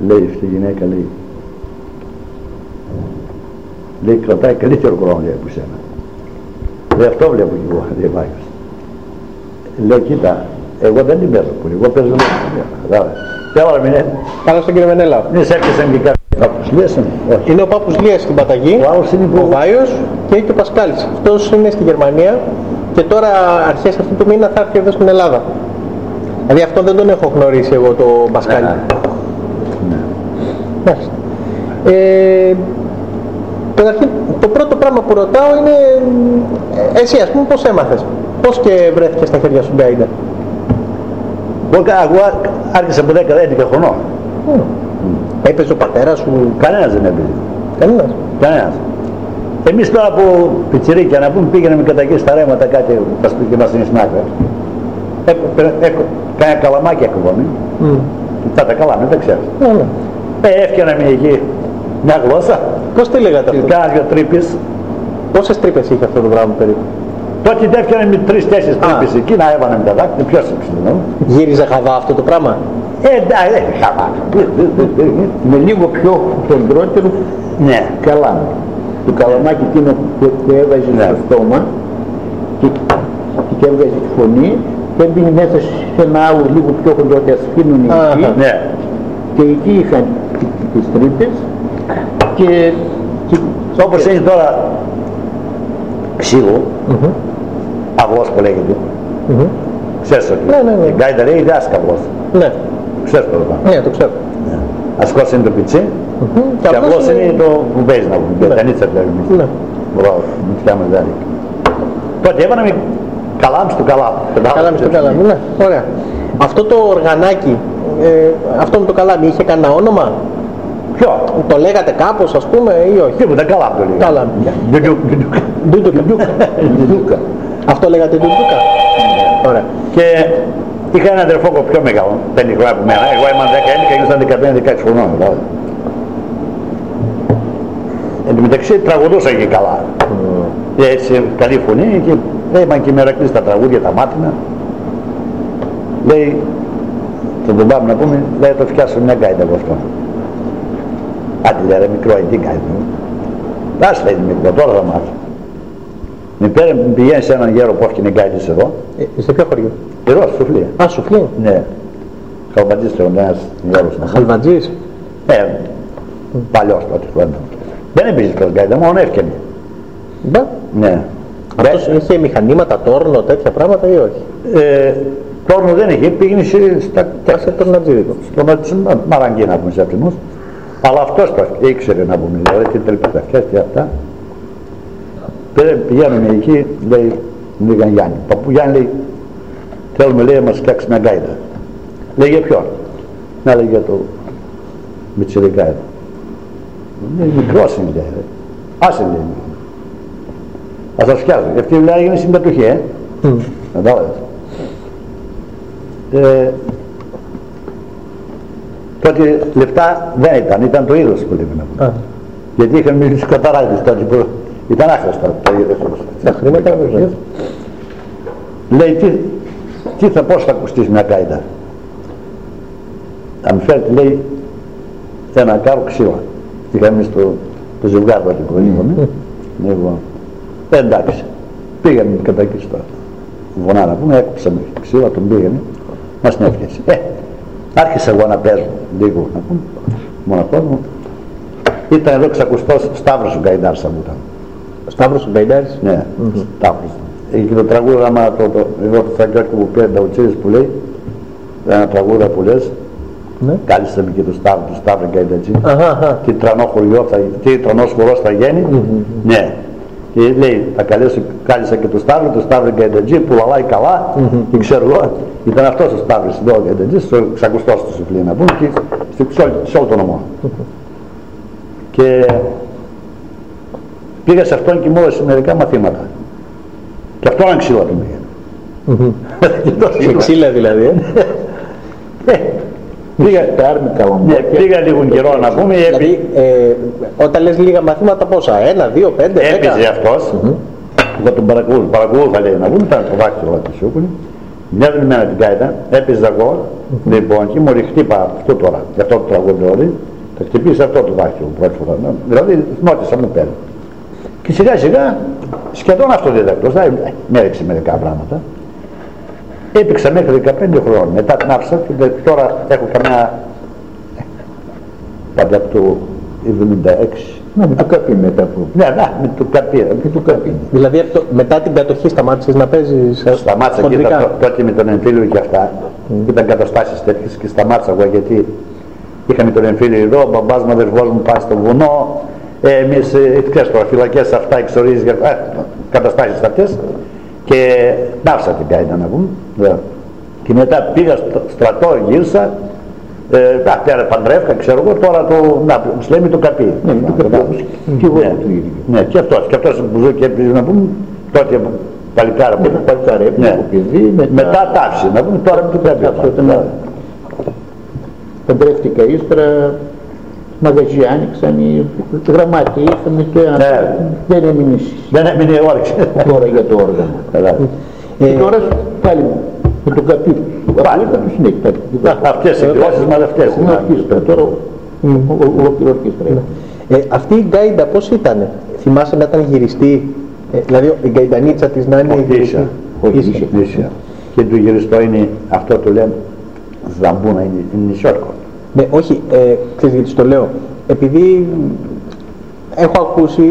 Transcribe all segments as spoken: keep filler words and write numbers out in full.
λέει στη γυναίκα, λέει, λέει κρατάει καλύτερο χρόνο, λέει, από σένα. Λέει, αυτό βλέπω και εγώ, λέει Βάγιος. Λέει, κοίτα, εγώ δεν την παίζω πολύ, εγώ παίζω λίγο. Κατάλαβες. Τέλα μην είναι. Καλά στον κύριο Μενέλα. Ναι, σε έπιασαν και κάποιοι Πάπους Λίας. Είναι ο Πάπους Λίας στην Παταγή, ο, άλλος είναι ο Βάιος και και ο Πασκάλης. Αυτός είναι στη Γερμανία και τώρα αρχές αυτού του μήνα θα έρθει εδώ στην Ελλάδα. Δηλαδή αυτό δεν τον έχω γνωρίσει εγώ το Πασκάλη. Ναι. Μάλιστα. Ε, καταρχήν, το πρώτο πράγμα που ρωτάω είναι εσύ ας πούμε πώς έμαθες, πώς και βρέθηκες στα χέρια σου γκάιντα. Εγώ άρχισα από δέκα έντεκα χρονών. Mm. Έπαιζε ο πατέρας σου? Κανένας δεν έπαιζε. Κανένας. Κανένας. Εμείς τώρα από πιτσιρίκια να πούμε πήγαμε κατά εκεί στα ρέματα κάτι τα σπίτια μας είναι στην άκρη. Κάνα καλαμάκι ακριβώνει. Mm. Θα τα καλάμε, δεν ξέρεις. Mm. Ε, έφτιαναμε εκεί μια γλώσσα. Πώς τη λέγατε αυτό? Κάνα δυο τρύπες. Πόσες τρύπες είχε αυτό το πράγμα περίπου? Τότε έφτιανε με τρεις-τέσσερις τρύπες εκεί να έβανε με τα δάκτυλα. Ποιος έξερε. Γύριζε χαβά αυτό το πράγμα? Ε, εντάξει, δεν χαβά. Με λίγο πιο χοντρότερο. Ναι. Καλάμι. Το καλαμάκι εκείνο που έβαζε στο στόμα και, και έβγαζε τη φωνή και έμπαινε μέσα σε ένα άλλο λίγο πιο χοντρό και ασφήνουν εκεί. Ναι. Και εκεί είχαν τις τρύπες και, και όπως έχει τώρα ξύλο, Mm-hmm. αυλός που λέγεται. Mm-hmm. Ξέρεις ότι Ναι, ναι, ναι. η γκάιντα λέει δάσκα αυλός. Ναι. Ξέρεις το πράγμα. Ναι, το ξέρω. Ναι. Ασκός είναι το πιτσί Mm-hmm. και αυλός είναι το που παίζει να πούμε. Ναι. Τα νίτσα που λέγουμε. Ναι. Μπράβο, μην φτιάμε δάλι. Τότε έβαναμε καλάμ στο καλάμ. Καλάμι στο καλάμι, ναι. Ωραία. Αυτό το οργανάκι, ε, αυτό με το καλάμι είχε κανένα όνομα? Ποιο? Το λέγατε κάπως ας πούμε ή όχι? Τίποτα, καλάμ το λέγαμε. Καλάμι. Ντουντουκ, ντουντουκ. Ντουντουκα. Ντουντουκα. Αυτό λέγατε ντουντουκα. Ωραία. Και είχα έναν αδερφό πιο μεγάλο, πέντε χρόνια από μένα. Εγώ ήμουν δέκα έντεκα και ήμουν δεκαπέντε δεκαέξι χρονών. Δηλαδή. Εν τω μεταξύ τραγουδούσα και καλά. Mm. Έτσι, καλή φωνή και έμαν και μερακλείς τα τραγούδια, τα μάτινα. Λέει, τον τον πάμε να πούμε, λέει το φτιάσω μια γκάιντα από αυτό. Άντε λέει ρε μικρό, τι γκάιντα. Ας λέει μικρό, τώρα θα μάθω. Με πέρα πηγαίνει σε έναν γέρο που έφτιανε γκάιντες εδώ. Ε, σε ποιο χωριό? Εδώ, Σουφλία. Α, Σουφλία. Ναι. Χαλβατζής τώρα, ένας γέρος. Χαλβατζής. Ε, παλιός τότε. Δεν έπαιζε το γκάιντα, μόνο έφτιανε. Μπα. Ναι. Αυτός είχε μηχανήματα, τόρνο, τέτοια πράγματα ή όχι? Ε, τόρνο δεν είχε, πήγαινε στα σε τορνατζίδικο. Στο Μαραγκή να πούμε σε αυτούς. Αλλά αυτός το ήξερε να πούμε, δηλαδή τι τελικά τα φτιάχνει αυτά. Πηγαίνουμε εκεί, λέει, μου λέγαν Γιάννη. Παππού Γιάννη λέει, θέλουμε λέει να μας φτιάξει μια γκάιντα. Λέει για ποιον? Να λέει για το Μητσιρικά εδώ. Λέει μικρός είναι λέει, άσε λέει. Ας σας φτιάξω. Αυτή λέει έγινε συμμετοχή, ε. Mm. Κατάλαβες. Ε, τότε λεφτά δεν ήταν, ήταν το είδος που λέμε να πούμε. Ah. Γιατί είχαν μείνει στους καταράδες τότε που ήταν άχρηστα το είδος. Τα χρήματα βέβαια. Λέει τι, τι θα πώς θα ακουστείς μια γκάιντα. Αν φέρετε λέει ένα κάρο ξύλα. Είχαμε στο το ζευγάρι τότε που είχαμε. Εγώ. Εντάξει. Πήγαμε κατά εκεί στο βονά να πούμε, έκοψαμε ξύλα, τον πήγαμε. Μας την έφτιασε. Ε, άρχισα εγώ να παίζω λίγο να πούμε. Μοναχός μου. Ήταν εδώ ξακουστός Σταύρος ο Γκαϊντάρης θα μου ήταν. Σταύρος ο Γκαϊντάρης? Ναι, mm-hmm. Σταύρος. Εκεί το τραγούδαμα, το, το, εγώ το Φραγκιάκο που πήρε τα Ουτσίδης που λέει, ένα τραγούδα που λες, ναι. Κάλυψαμε και το Σταύρο, το Σταύρο Γκαϊντατζή. Τι τρανό χωριό θα, τι τρανός χορός θα γίνει. Mm-hmm. Ναι. Και λέει, θα καλέσω, κάλυψα και το Σταύρο, το Σταύρο Γκαϊντατζή που λαλάει καλά mm-hmm. και ξέρω εγώ, ήταν αυτός ο Σταύρος εδώ ο Γκαϊντατζής, στο ξακουστός του Σουφλή να πούμε και σε όλο το νομό. Mm-hmm. Και πήγα σε αυτόν και μου έδωσε μερικά μαθήματα. Και αυτό είναι ξύλα του πήγαινε. Σε ξύλα δηλαδή, ε. Πήγα, ναι, πήγα λίγο καιρό να πούμε. Δηλαδή, ε, όταν λες λίγα μαθήματα πόσα, ένα, δύο, πέντε, δέκα. Έπαιζε αυτός, mm-hmm. εγώ τον παρακολούθα, παρακολούθα λέει να πούμε, ήταν το δάκτυλο του Σιούκουνη. Μια δεμένα την κάιτα, έπαιζα εγώ Λοιπόν, και μου χτύπα αυτό τώρα, για αυτό το τραγούδι, θα χτυπήσει αυτό το δάχτυλο πρώτη φορά. Δηλαδή, νότισα μου πέρα. Και σιγά σιγά, σχεδόν αυτοδίδακτος, δηλαδή, με έριξε μερικά πράγματα. Έπαιξα μέχρι δεκαπέντε χρόνια. Μετά την άφησα και τώρα έχω καμιά. Πάντα από το εβδομήντα έξι. Να, με το καπί μετά από. Ναι, ναι, με το καπί. Με το καπί. Δηλαδή αυτό, μετά την κατοχή σταμάτησες να παίζεις. Σταμάτησα και ήταν, τότε με τον εμφύλιο και αυτά. Mm. Ήταν καταστάσεις τέτοιες και σταμάτησα εγώ γιατί είχαμε τον εμφύλιο εδώ, ο μπαμπάς μου, ο αδερφός μου πάει στο βουνό. Ε, εμείς, ε, ξέρεις τώρα, φυλακές αυτά, εξορίζεις, ε, καταστάσεις αυτές. Και πάυσα την κάιντα να πούμε. Yeah. Και μετά πήγα στο στρατό, γύρισα. Ε, πέρα παντρεύκα, ξέρω εγώ, τώρα το, να, μου λέμε το καπί. Ναι, το καπί, και εγώ το ίδιο. Ναι, και αυτός, και αυτός που ζω και έπαιζε να πούμε, τότε παλικάρα που παλικάρα έπαιζε, παιδί, μετά τάψη, να πούμε, τώρα με το καπί. Παντρεύτηκα ύστερα, μαγαζί άνοιξαν, οι γραμμάτια ήρθαν και δεν έμεινε. Δεν έμεινε όρεξη. Τώρα για το όργανο. Και τώρα πάλι με τον καπί. Πάλι θα του συνέχει. Αυτές οι εκδόσεις με αυτές. Είναι ορκίστρα. Τώρα ολόκληρο ορκίστρα. Αυτή η γκάιντα πώς ήταν? Θυμάσαι να ήταν γυριστή? Δηλαδή η γκαϊντανίτσα της να είναι γυριστή? Όχι, ίσια. Και το γυριστό είναι, αυτό το λέμε, ζαμπούνα, είναι νησιόρκο. Ναι, όχι, ε, ξέρεις γιατί το λέω. Επειδή έχω ακούσει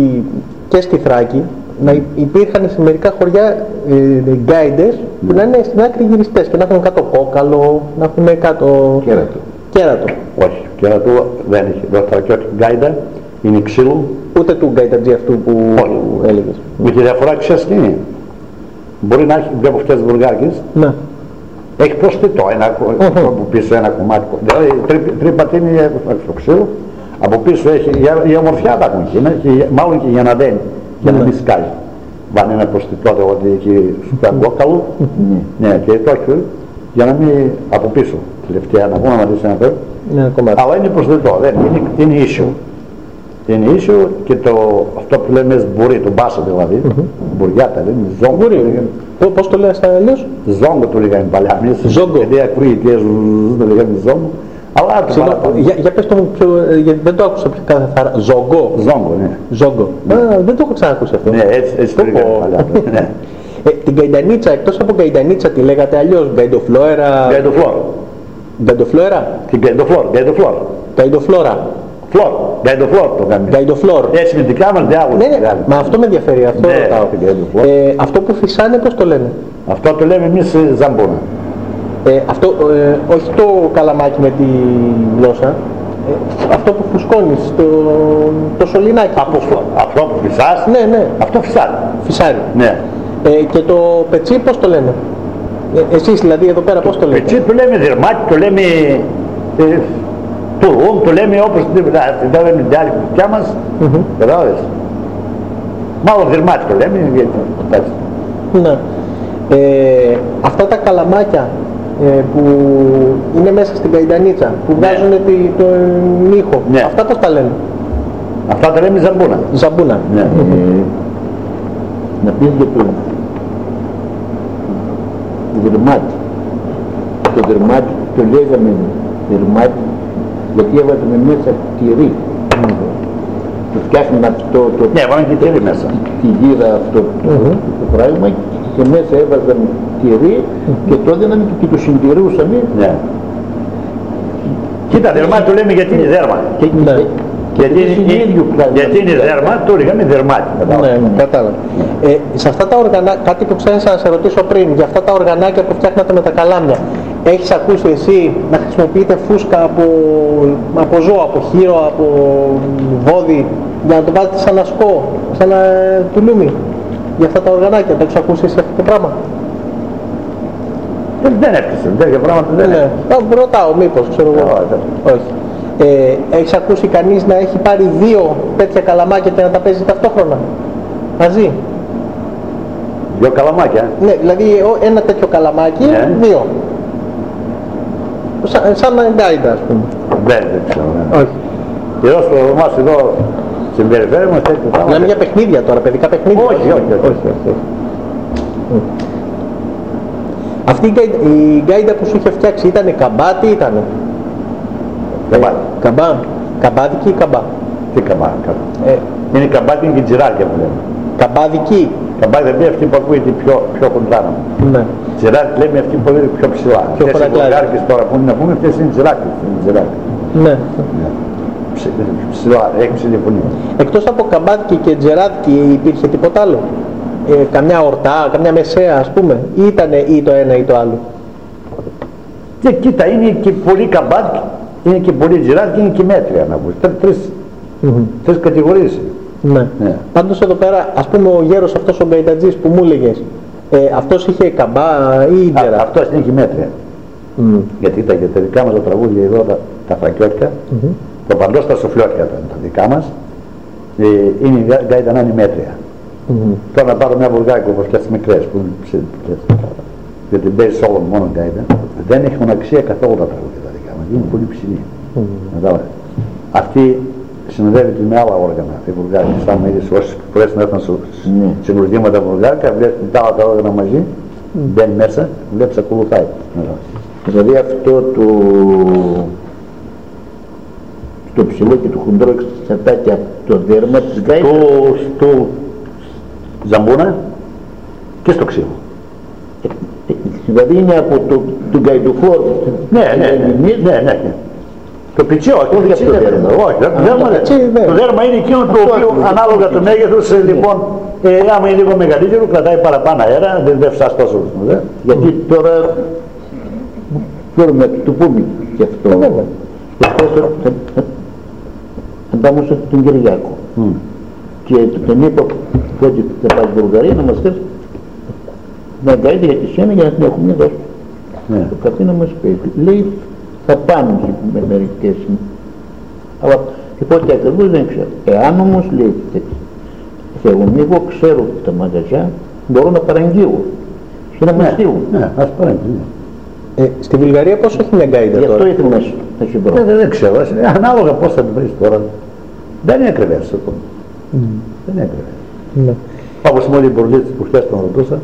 και στη Θράκη να υπήρχαν σε μερικά χωριά ε, γκάιντες που να είναι στην άκρη γυριστές και να έχουν κάτω κόκαλο, να έχουν κάτω κέρατο. κέρατο. Όχι, κέρατο δεν έχει. Το στρατιώτικο γκάιντα είναι ξύλου. Ούτε του γκαϊντατζή αυτού που έλεγες. Με τη διαφορά ξέρεις τι είναι. Μπορεί να έχει δύο από αυτές τις βουλγάρκες. Ναι. Έχει προσθετό ένα από πίσω ένα κομμάτι. Δηλαδή τρύπα είναι στο ξύλο. Από πίσω έχει η ομορφιά τα έχουν και μάλλον και για να δένει. Για να μην σκάει. Βάνε ένα προσθετό δηλαδή εκεί στο αγκόκαλο. Ναι, και το έχει για να μην από πίσω. Τελευταία να πούμε να δεις ένα peu. Αλλά είναι προσθετό, δεν είναι, είναι ίσιο. Είναι ίσιο και το, αυτό που λέμε σμπουρί, το μπάσο δηλαδή, μπουριάτα, δεν είναι ζόγκο. Πώς το λέει στα αλλιώς? Ζόγκο το λέγαμε παλιά, εμείς ζόγκο. Γιατί ακούγεται το λέγαμε ζόγκο. Αλλά το παραπάνω. Για, για πες το μου πιο, γιατί δεν το άκουσα πιο καθαρά. Ζόγκο. Ζόγκο, ναι. Ζόγκο. Ναι. Α, δεν το έχω ξανακούσει αυτό. Ναι, έτσι, έτσι το λέγαμε παλιά. Ναι. Ε, την γκαϊντανίτσα, εκτός από γκαϊντανίτσα τη λέγατε αλλιώς, γκαϊντοφλόερα. Γκαϊντοφλόρ. Γκαϊντοφλόερα. Την γκαϊντοφλόρ, γκαϊντοφλόρ. Γκαϊντοφλόρα. Φλόρ, γκαϊντοφλόρ το κάνουμε. Γκαϊντοφλόρ. Έτσι με δικά μας διάγωγα. Ναι, ναι, μα αυτό με ενδιαφέρει, αυτό ναι, ρωτάω. Ε, αυτό που φυσάνε πώς το λένε? Αυτό το λέμε εμείς ζαμπούνα. Ε, αυτό, ε, όχι το καλαμάκι με τη γλώσσα, ε, αυτό που φουσκώνεις, το, το σωληνάκι. Από, αυτό που φυσάς, ναι, ναι. Αυτό φυσάρει. Φυσάρει. Ναι. Ε, και το πετσί πώς το λένε? Ε, εσείς δηλαδή εδώ πέρα πώς το λέτε? Πετσί το λέμε δερμάτι, το λέμε ε, τουρούμ, το λέμε όπως δεν λέμε την άλλη κουτιά μας. Mm-hmm. Κατάλαβες. Μάλλον δερμάτι το λέμε γιατί. Ναι. Ε, αυτά τα καλαμάκια ε, που είναι μέσα στην καϊντανίτσα, που ναι. βγάζουν τη, τον ήχο, ναι. αυτά πώς τα λένε? Αυτά τα λέμε ζαμπούνα. Ζαμπούνα. Ναι. Ε, να πεις για το δερμάτι. Το δερμάτι το λέγαμε δερμάτι γιατί έβαζαμε μέσα τυρί. Mm. Το φτιάχνουμε αυτό το... Ναι, έβαλαν και τυρί μέσα. Τη γύρα αυτό mm-hmm. το πράγμα και μέσα έβαζαν τυρί mm-hmm. και το έδιναμε και το συντηρούσαμε. Ναι. Κοίτα, δερμάτι το λέμε γιατί είναι δέρμα. Και, ναι. Γιατί, είναι, είναι, γιατί είναι δέρμα, το λέγαμε δερμάτι. Ναι, ναι, κατάλαβα. Ε, σε αυτά τα οργανάκια, κάτι που ξέχασα να σε ρωτήσω πριν, για αυτά τα οργανάκια που φτιάχνατε με τα καλάμια, έχεις ακούσει εσύ να χρησιμοποιείτε φούσκα από, από ζώο, από χείρο, από βόδι, για να το βάλετε σαν ασκό, σαν ένα τουλούμι, για αυτά τα οργανάκια? Το έχεις ακούσει εσύ αυτό το πράγμα? Δεν, δεν έπισε, τέτοια πράγματα δεν είναι. Ναι. Ρωτάω μήπως, ξέρω εγώ. Όχι. Ε, έχεις ακούσει κανείς να έχει πάρει δύο τέτοια καλαμάκια και να τα παίζει ταυτόχρονα μαζί? Δύο καλαμάκια? Ναι, δηλαδή ένα τέτοιο καλαμάκι, ναι. δύο. Σαν, σαν να γκάιντα, ας πούμε. Δεν, δεν ξέρω. Ναι. Όχι. Και εδώ στο μας εδώ στην περιφέρεια μας τέτοιο πράγμα. Μιλάμε για παιχνίδια τώρα, παιδικά παιχνίδια. Όχι, όχι, όχι. όχι, όχι. Αυτή η γκάιντα, η γκάιντα που σου είχε φτιάξει ήταν καμπά, τι ήτανε? Καμπά. Καμπά. Καμπάδικη ή καμπά? Τι καμπά? Ε. Είναι καμπάδικη, είναι και τζιράκια που λέμε. Καμπάδικη. Καμπάδικη δηλαδή αυτή που ακούγεται πιο, πιο κοντά μου. Ναι. Τζιράκια λέμε αυτή που είναι πιο ψηλά. Πιο αυτές οι βουλγάρικες τώρα που είναι να πούμε, αυτές είναι τζιράκια. Ναι. ναι. Ψηλά, έχει ψηλή φωνή. Εκτός από καμπάδικη και τζεράτικη υπήρχε τίποτα άλλο? Ε, καμιά ορτά, καμιά μεσαία ας πούμε, ή ήταν ή το ένα ή το άλλο? Και κοίτα, είναι και πολύ καμπάδικη, είναι και πολύ τζιράτικη, είναι και μέτρια να πούμε. Τρεις, mm-hmm. τρεις κατηγορίες. Ναι. ναι. Πάντως εδώ πέρα, ας πούμε ο γέρος αυτός ο γκαϊτατζής που μου έλεγες, ε, αυτός είχε καμπά ή τζεράτικη? Αυτός είναι και μέτρια. Mm. Γιατί τα, για τα δικά μας τα τραγούδια εδώ, τα, τα φραγκιώτικα, mm-hmm. το παντός τα σοφλιώτικα τα, τα δικά μας, ε, είναι η γκάιτα να είναι μέτρια. Mm-hmm. Τώρα να πάρω μια βουλγάρικη όπως και τις μικρές που είναι ψηλές, γιατί παίζει όλων μόνο γκάιτα, δεν έχουν αξία καθόλου τα τραγούδια τα δικά μας, είναι πολύ ψηλή. Mm-hmm. Αυτή συνοδεύεται με άλλα όργανα, η βουλγάρικη, σαν με είδες όσες φορές να έρθουν mm-hmm. συγκροτήματα βουλγάρικα, βλέπεις τα άλλα τα όργανα μαζί, mm-hmm. μπαίνει μέσα, βλέπεις ακολουθάει. Δηλαδή αυτό το, το ψηλό και το χοντρό εξαρτάται από το δέρμα της γκάιτας. Στο ζαμπούνα και στο ξύλο. Δηλαδή είναι από το, το γκαϊτοφόρο. Ναι, ναι, ναι, ναι, ναι. Το πιτσί, όχι, το πιτσί δεν είναι. Όχι, το δέρμα είναι εκείνο το οποίο ανάλογα το μέγεθος, λοιπόν, άμα είναι λίγο μεγαλύτερο, κρατάει παραπάνω αέρα, δεν φτάσει τόσο. Γιατί τώρα μπορούμε να το πούμε και αυτό. Θα πάμε στον Κυριάκο. Και τον είπα ότι θα πάει στην Βουλγαρία να μας θες να γκάιντα για τη σένα για να την έχουμε εδώ. Το καθένα μας πει. Λέει θα πάμε με μερικές. Αλλά οπότε ακριβώς δεν ξέρω. Εάν όμως λέει εγώ εγώ ξέρω τα μαγαζιά μπορώ να παραγγείλω και να μας στείλουν. Ναι, ας παραγγείλω. Ε, στη Βουλγαρία πόσο έχει μια γκάιντα τώρα? Γι' αυτό ήθελα να σου βρω. Δεν, δεν ξέρω, ανάλογα πώς θα την βρεις τώρα. Δεν είναι ακριβές αυτό. Mm. Δεν είναι ακριβές. Mm. Όπως με όλοι οι μπορλίτες που χθες τον ρωτούσα,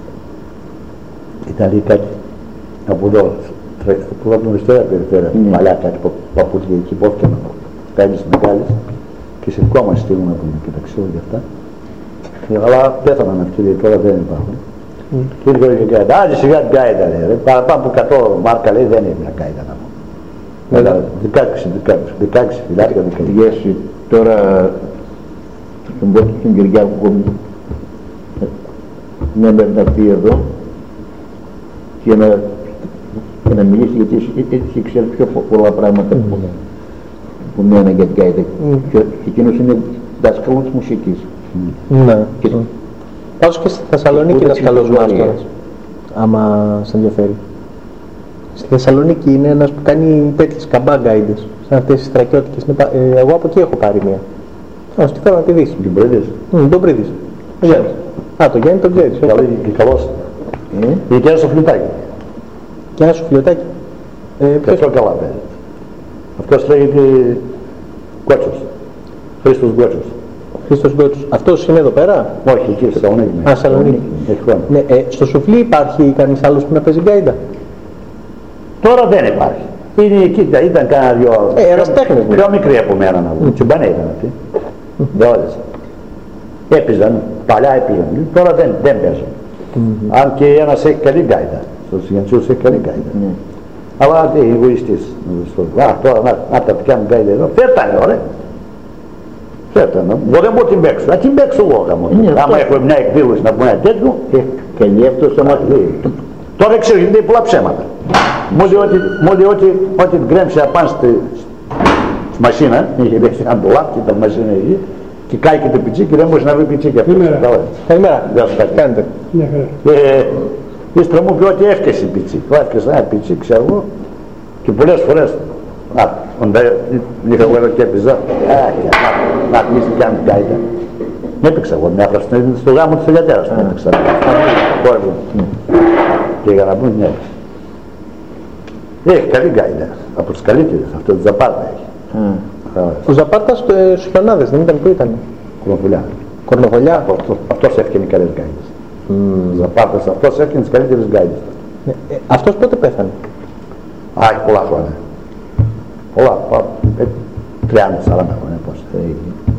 ήταν λέει κάτι από εδώ, από την ιστορία περιφέρεια, mm. παλιά κάτι παπούτσια εκεί που έφτιανα, κάνεις μεγάλες και σε κόμμα στείλουν να πούμε και τα ξέρω για αυτά. Αλλά πέθαναν αυτοί, τώρα δεν υπάρχουν. Mm. Και ήρθε και γκάιντα, άντε σιγά την γκάιντα λέει, παραπάνω από εκατό μάρκα λέει δεν είναι μια γκάιντα να πούμε. δεκαέξι, δεκαέξι, δεκαέξι φυλάκια, δεκαέξι. Τώρα στον πρώτο τον Κυριάκο να έρθει εδώ και να, και να μιλήσει γιατί έτσι ξέρει πιο πολλά πράγματα mm. που μένα για την γκάιντα mm. και εκείνος είναι δάσκαλος της μουσικής. Ναι. Mm. Mm. Πάντως και στη Θεσσαλονίκη δάσκαλος μάστορας, άμα σε ενδιαφέρει. Στη Θεσσαλονίκη είναι ένας που κάνει τέτοιες καμπά γκάιντες, σαν αυτές τις στρακιώτικες. Ε, εγώ από εκεί έχω πάρει μία. Α, στη θέλω να τη δεις. Την πρίδεις. Mm, τον πρίδεις. Α, το Γιάννη τον ξέρεις. Και καλός. Είναι και ένα σοφλιωτάκι. Και ένα σοφλιωτάκι. Ε, και αυτό καλά παίζει. Αυτός λέγεται Γκότσος. Χρήστος Γκότσος. Χρήστος Γκότσος. Αυτός είναι εδώ πέρα? Όχι, εκεί στη Θεσσαλονίκη. Α, Θεσσαλονίκη. Ναι, ε, στο σουφλί υπάρχει κανείς άλλος που να παίζει γκάιντα? Τώρα δεν υπάρχει. Είναι, κοίτα, ήταν κάνα δυο ε, πιο, πιο μικρή από μένα να βγουν. Mm. Τσιμπανέ ήταν αυτοί. Mm. Δεν όλες. Έπαιζαν, παλιά έπαιζαν. Τώρα δεν, δεν παίζουν. Mm-hmm. Αν και ένας έχει καλή γκάιντα. Στους Γιαντσούς έχει καλή γκάιντα. Mm. Αλλά τι, εγωιστής. Α, τώρα να, να τα πιάνουν γκάιντα εδώ. Φέρτανε, ωραία. Φέρτανε. Εγώ δεν μπορώ την παίξω. Να την παίξω εγώ. Άμα έχω μια εκδήλωση να πω ένα τέτοιο. Καλή αυτό στο μάτι. Τώρα ξέρω γιατί είναι πολλά ψέματα. Μου λέει ότι ό,τι γκρέμψε απάνω στη μασίνα, είχε δέσει ένα ντολάπ και ήταν μασίνα εκεί και κάει και το πιτσί και δεν μπορούσε να βρει πιτσί και αυτό. Καλημέρα. Γεια σας, κάτι κάνετε. Ύστερα μου πει ότι έφτιασε πιτσί. Έφτιασε ένα πιτσί, ξέρω εγώ, και πολλές φορές είχα εγώ εδώ και έπαιζα, να κλείσει και αν γκάιντα. Έπαιξα εγώ μια φορά στο γάμο της Ελιατέρας, έπαιξα. Και για να μπουν μια έξι. Έχει καλή γκάιντα, από τις καλύτερες, αυτό το Ζαπάρτα έχει. Mm. Ο Ζαπάρτας στους Χιονάδες δεν ήταν, που ήταν? Κορνοφολιά. Κορνοφολιά. Αυτό, αυτός έφτιανε καλές γκάιντες. Mm. Ο Ζαπάρτας αυτός έφτιανε τις καλύτερες γκάιντες. Ναι. Ε, αυτός πότε πέθανε? Α, έχει πολλά χρόνια. Πολλά, τριάντα σαράντα χρόνια πώς.